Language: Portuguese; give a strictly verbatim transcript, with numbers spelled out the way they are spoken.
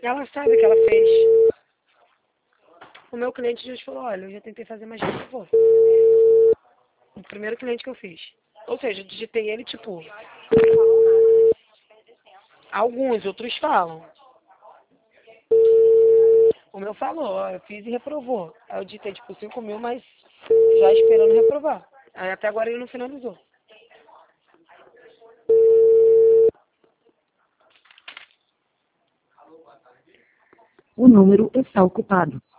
Ela sabe que ela fez. O meu cliente já falou, olha, eu já tentei fazer, mas não vou. O primeiro cliente que eu fiz. Ou seja, eu digitei ele, tipo... Alguns, outros falam. O meu falou, ó, eu fiz e reprovou. Aí eu digitei, tipo, cinco mil, mas já esperando reprovar. Aí até agora ele não finalizou. O número está ocupado.